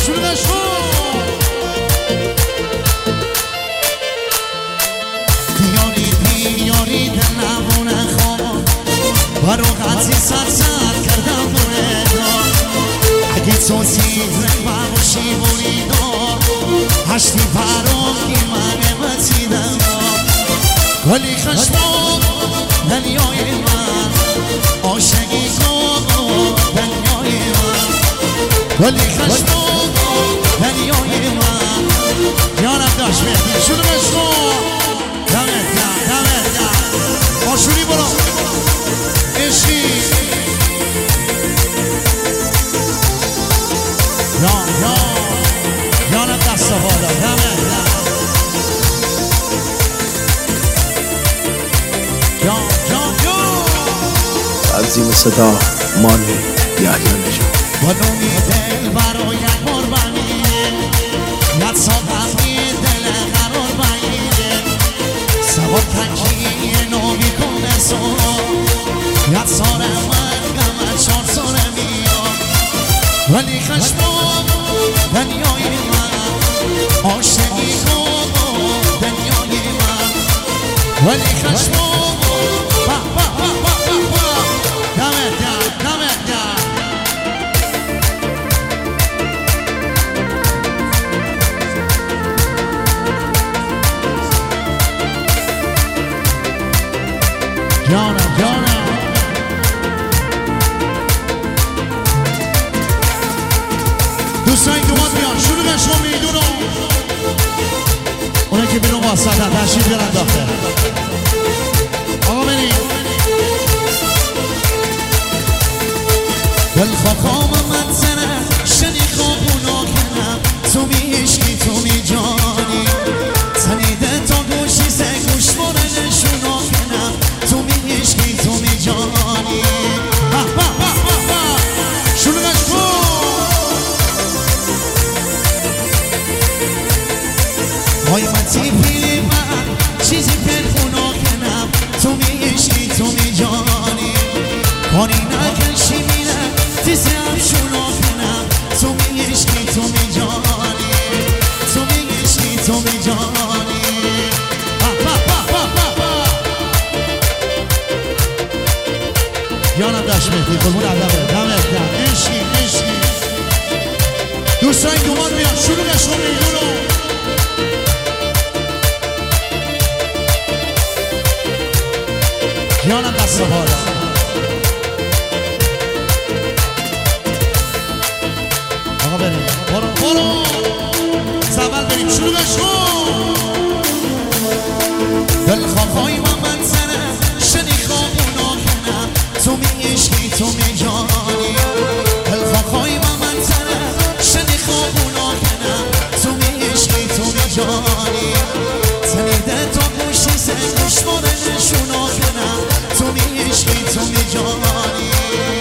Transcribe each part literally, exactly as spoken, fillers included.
شروعش کن دیاری دیاری در نبونه خواب برو قدسی سر سر کردم بونه اگه تو سیزه باشی بوریدو هشتی پرام که من بسیدم ولی خشمم دنیای من عاشقی کن دنیای من ولی خشمم دنیای من یارم داشت مهدی شروع بشکن دمت گرم دمت گرم آشوری برو عشقی یا یا یارم دست بالا دمت گرم یا یا یا عظیم صدا مانی یحیی نژاد با نومی دل برای قربانی یاد صادقی دل قرار بگیره سوار تنکی نومی کنه سورا یاد ساره من گمه چار ساره میاد ولی خشمم دنیای من عاشقی کن دنیای من ولی خشمم با با با با با دمت گرم دمت گرم جانم جانم دوستایی که باید بیان شروع بشون میدونم اونه که بیرون واسطن تشریف بیارن داخل آقا بریم دل خواهم من سره شنی خوابونا کنم تو می عشقی تو می جانی تنیده تا گوشی سه گوش باره نشونا کنم تو می عشقی تو می جانی با با با با با شروعش کن وای من تیپیلی من چیزی پنهونا کنم تو می عشقی تو می جانی کاری نکنشی میره تیزه هم شونا کنم تو می عشقی تو می جانی تو می عشقی تو می جانی با با با با با با یانم داشت مهدی قربون عدبه دمت گرم عشقی عشقی دوستایی دومان بیان شروعش رو میدونم یانم دست بالا آقا بریم برو برو زبل بریم شروعش کن دلخواهای من من سره شنی خوابونا کنم تو می عشقی تو می جانی دلخواهای من من سره شنی خوابونا کنم تو می عشقی تو می جانی تنیده تا گوشی سه گوش باره نشونا کنم تو می عشقی تو می جانی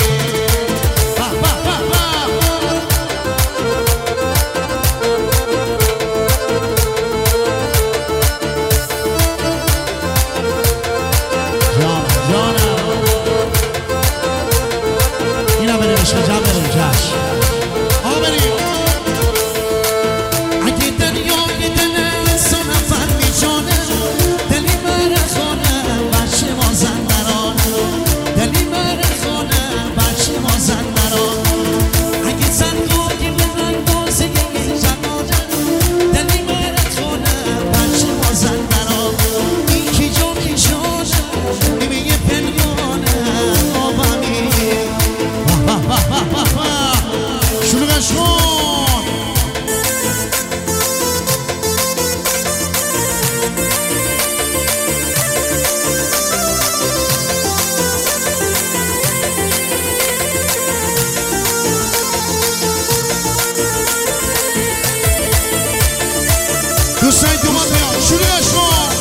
دوستای دومان بیان شروعش کن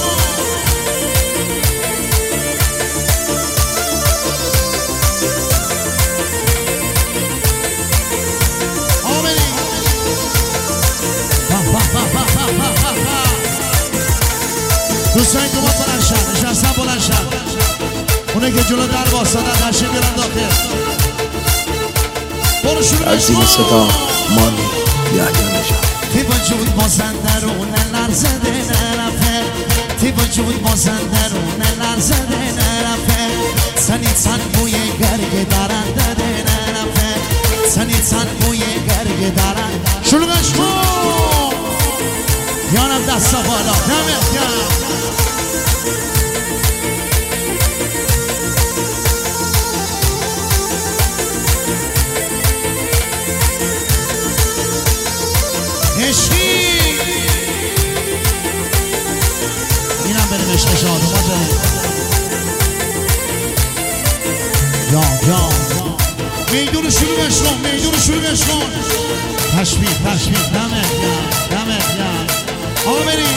آمینی دوستای دومان بلند شد نشستن بلند شد اونه که جلو در باستادن تشریف بیارن داخل برو شروعش کن عظیم صدا مانی یحیی نژاد. تی وجود بازن درون لرزده نرفه، تی وجود بازن درون لرزده نرفه، سنی تن بوی گرگ درنده نرفه، سنی تن بوی گرگ درنده. شلوغش کن یانم دستا بالا دمت گرم. عشقی اینم بریم عشق شادوما بریم. جان جان میدون شروعش کن، میدون شروعش کن. تشبیه تشبیه دمت گرم دمت گرم. آقا بریم.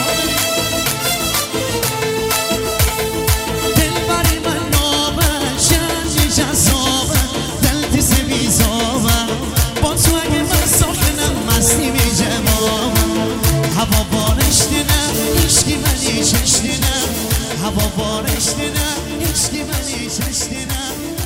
دلبری من نابه شنجی جذابه، دل تیز بیزابه، با تو اگه من ساکنم مستی می هوا بارش دینم عشقی منی چش دینم، هوا بارش دینم عشقی منی چش دینم.